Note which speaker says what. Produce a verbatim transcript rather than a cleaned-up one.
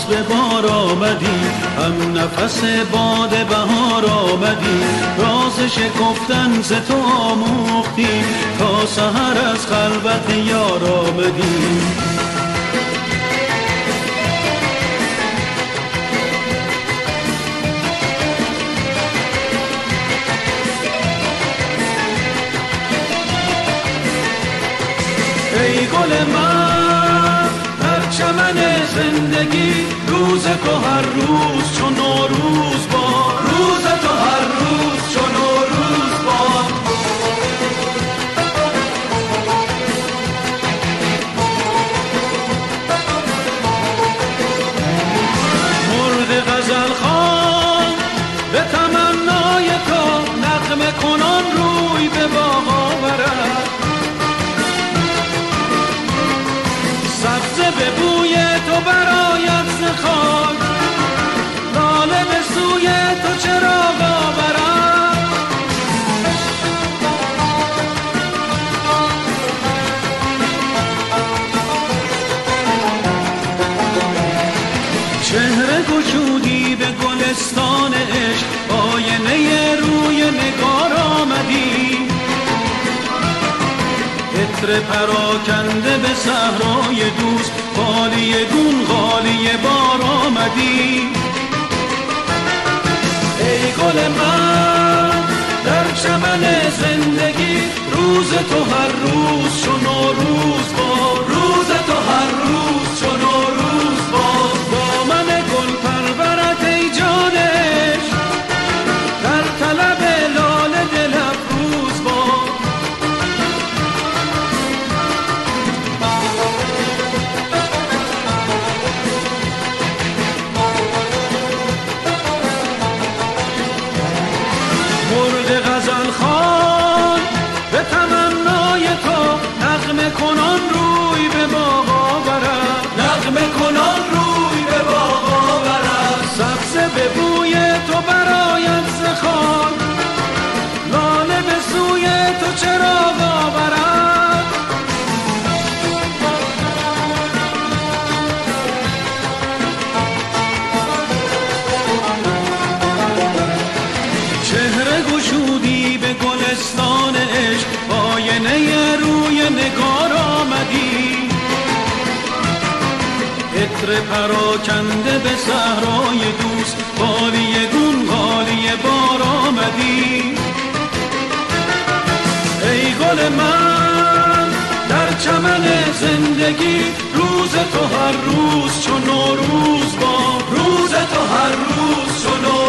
Speaker 1: به بار آمدی، هم نفس باد بهار آمدی، راز شکفتن ز تو آموختیم، تا سحر از خلوت یار آمدیم. ای گل من در چمن زندگی، روز تو هر روز چون نوروز باد، روز تو هر روز چون نوروز باد. مرغ غزل خوان به تمنای تو، نغمه کنان روی به باغ آورد، سبزه به بوی تو برآید ز خاک، لاله به سوی تو چراغ آورد. چهره گشودی به گلستان عشق، آینه روی نگار آمدی، عطر پراکنده به صحرای دوست، غالیه گون غالیه بار آمدی. ای گل من در چمن زندگی، روز تو هر روز چون نوروز باد، روز تو هر روز چون نوروز باد. دامن گل پرورت ای جان عشق، در طلب لاله دل افروز باد. مرغ غزل خوان به تمنای تو، نغمه کنان روی به باغ آورد، نغمه کنان روی به باغ آورد. سبزه به بوی تو برآید ز خاک، لاله به سوی تو چراغ آورد. چهره گشودی به گلستان عشق، آینه روی نگار آمدی، عطر پراکنده به صحرای دوست، غالیه گون غالیه بار آمدی. ای گل من در چمن زندگی، روز تو هر روز چون نوروز باد، روز تو هر روز چون نوروز